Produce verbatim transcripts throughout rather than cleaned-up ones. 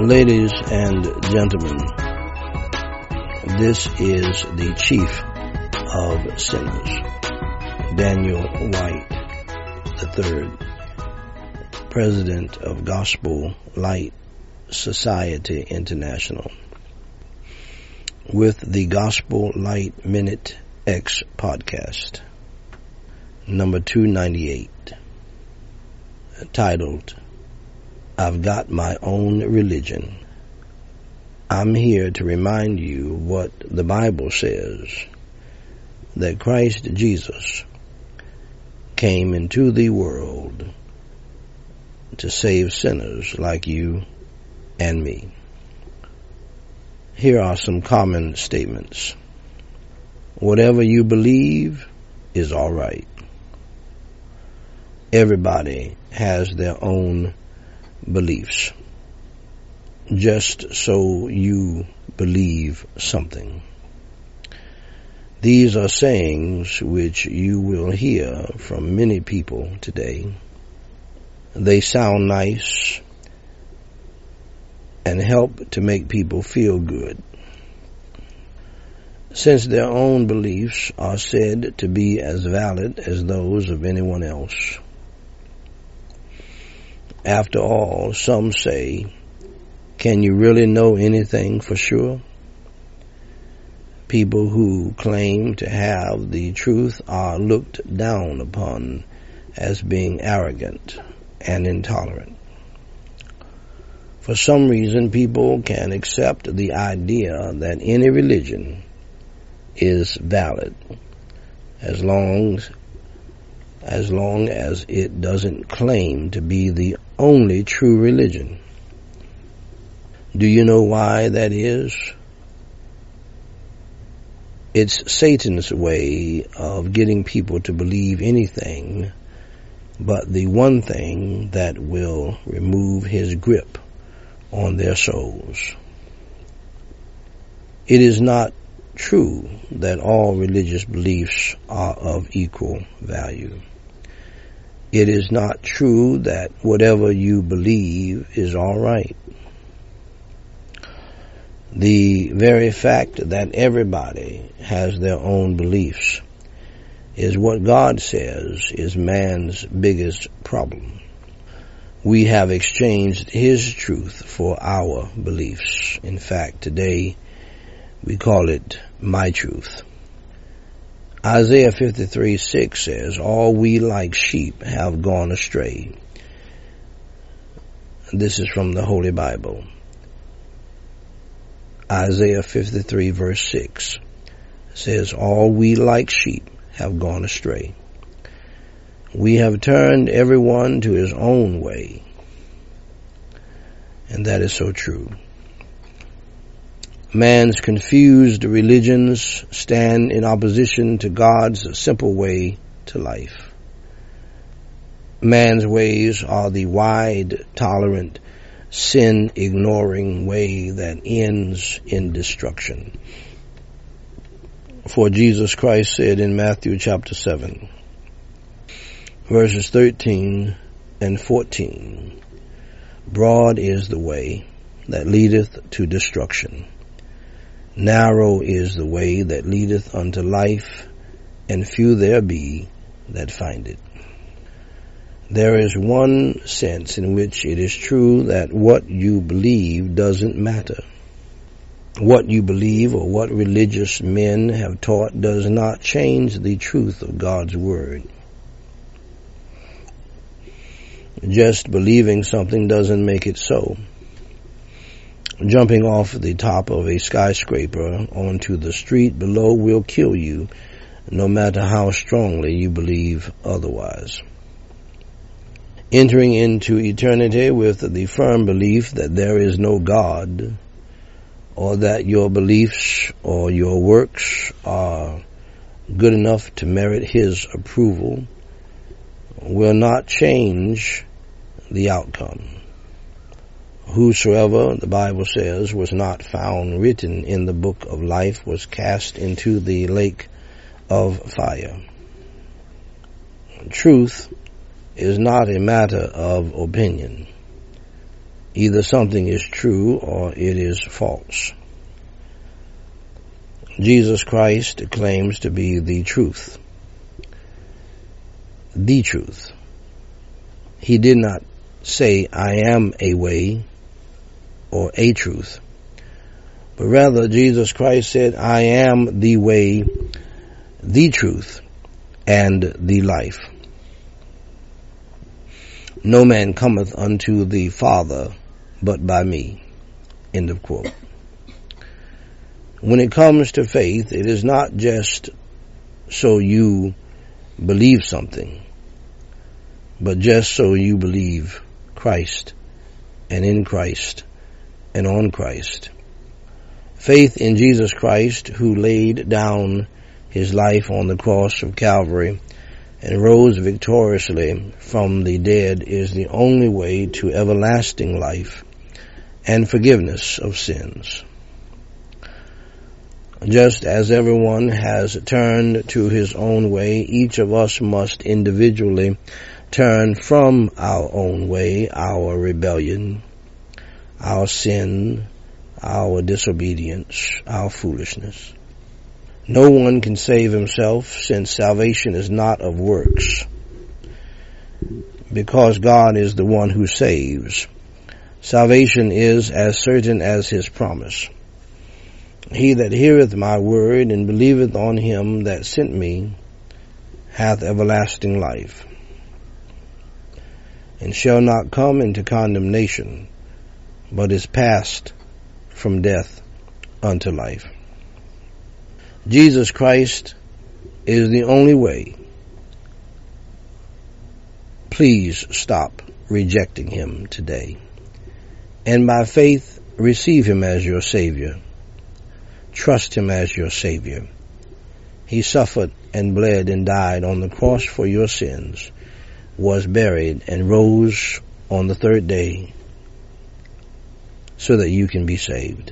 Ladies and gentlemen, this is the chief of sinners, Daniel White the third, president of Gospel Light Society International, with the Gospel Light Minute X podcast, number two ninety-eight, titled, I've Got My Own Religion. I'm here to remind you what the Bible says, that Christ Jesus came into the world to save sinners like you and me. Here are some common statements. Whatever you believe is all right. Everybody has their own beliefs. Just so you believe something. These are sayings which you will hear from many people today. They sound nice and help to make people feel good. Since their own beliefs are said to be as valid as those of anyone else. After all, some say, can you really know anything for sure? People who claim to have the truth are looked down upon as being arrogant and intolerant. For some reason, people can accept the idea that any religion is valid as long as long as it doesn't claim to be the only true religion. Do you know why that is? It's Satan's way of getting people to believe anything but the one thing that will remove his grip on their souls. It is not true that all religious beliefs are of equal value. It is not true that whatever you believe is all right. The very fact that everybody has their own beliefs is what God says is man's biggest problem. We have exchanged his truth for our beliefs. In fact, today we call it my truth. Isaiah fifty-three six says, all we like sheep have gone astray. This is from the Holy Bible. Isaiah fifty-three verse six says, all we like sheep have gone astray. We have turned everyone to his own way. And that is so true. Man's confused religions stand in opposition to God's simple way to life. Man's ways are the wide, tolerant, sin-ignoring way that ends in destruction. For Jesus Christ said in Matthew chapter seven, verses thirteen and fourteen, broad is the way that leadeth to destruction. Narrow is the way that leadeth unto life, and few there be that find it. There is one sense in which it is true that what you believe doesn't matter. What you believe or what religious men have taught does not change the truth of God's Word. Just believing something doesn't make it so. Jumping off the top of a skyscraper onto the street below will kill you, no matter how strongly you believe otherwise. Entering into eternity with the firm belief that there is no God, or that your beliefs or your works are good enough to merit His approval, will not change the outcome. Whosoever, the Bible says, was not found written in the book of life was cast into the lake of fire. Truth is not a matter of opinion. Either something is true or it is false. Jesus Christ claims to be the truth. The truth. He did not say, I am a way or a truth, but rather Jesus Christ said, I am the way, the truth, and the life. No man cometh unto the Father but by me. End of quote. When it comes to faith, it is not just so you believe something, but just so you believe Christ and in Christ and on Christ. Faith in Jesus Christ, who laid down his life on the cross of Calvary and rose victoriously from the dead, is the only way to everlasting life and forgiveness of sins. Just as everyone has turned to his own way, each of us must individually turn from our own way, our rebellion, our sin, our disobedience, our foolishness. No one can save himself, since salvation is not of works, because God is the one who saves. Salvation is as certain as his promise. He that heareth my word and believeth on him that sent me hath everlasting life, and shall not come into condemnation, but is passed from death unto life. Jesus Christ is the only way. Please stop rejecting him today, and by faith receive him as your Savior. Trust him as your Savior. He suffered and bled and died on the cross for your sins, was buried and rose on the third day so that you can be saved.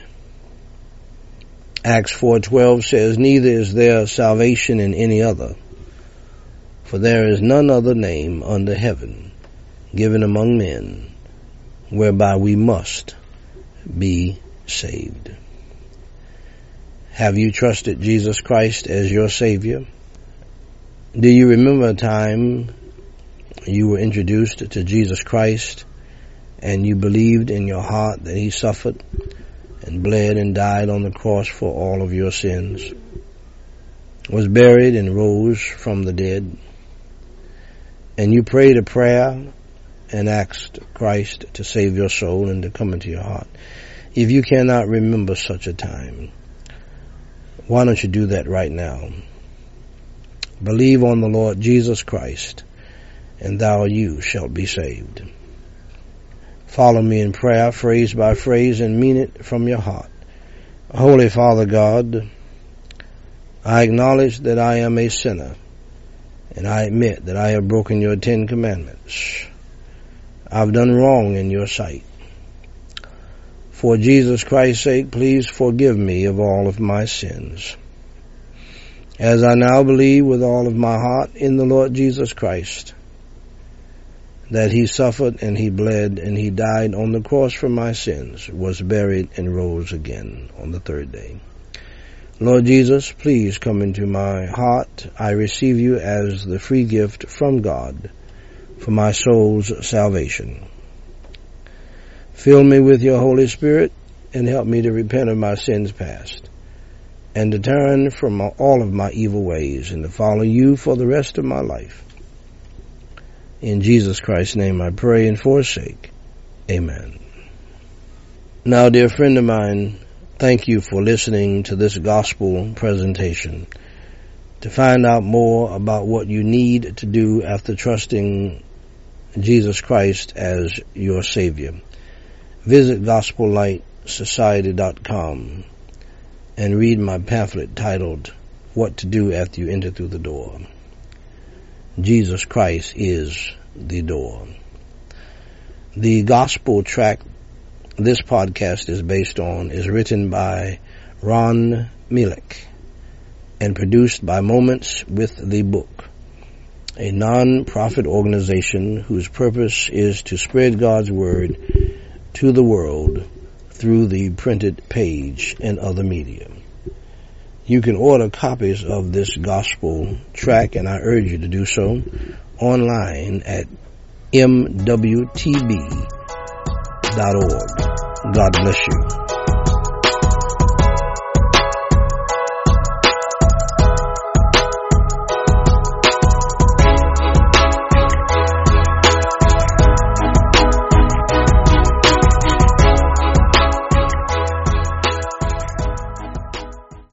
Acts four twelve says, neither is there salvation in any other, for there is none other name under heaven given among men whereby we must be saved. Have you trusted Jesus Christ as your Savior? Do you remember a time you were introduced to Jesus Christ and you believed in your heart that he suffered and bled and died on the cross for all of your sins, was buried and rose from the dead, and you prayed a prayer and asked Christ to save your soul and to come into your heart? If you cannot remember such a time, why don't you do that right now? Believe on the Lord Jesus Christ, and thou you shalt be saved. Follow me in prayer, phrase by phrase, and mean it from your heart. Holy Father God, I acknowledge that I am a sinner, and I admit that I have broken your Ten Commandments. I've done wrong in your sight. For Jesus Christ's sake, please forgive me of all of my sins. As I now believe with all of my heart in the Lord Jesus Christ, that he suffered and he bled and he died on the cross for my sins, was buried and rose again on the third day. Lord Jesus, please come into my heart. I receive you as the free gift from God for my soul's salvation. Fill me with your Holy Spirit and help me to repent of my sins past and to turn from all of my evil ways and to follow you for the rest of my life. In Jesus Christ's name I pray and forsake. Amen. Now, dear friend of mine, thank you for listening to this gospel presentation. To find out more about what you need to do after trusting Jesus Christ as your Savior, visit gospel light society dot com and read my pamphlet titled, What to Do After You Enter Through the Door. Jesus Christ is the door. The gospel track this podcast is based on is written by Ron Mielek and produced by Moments with the Book, a non-profit organization whose purpose is to spread God's word to the world through the printed page and other media. You can order copies of this gospel tract, and I urge you to do so, online at m w t b dot org. God bless you.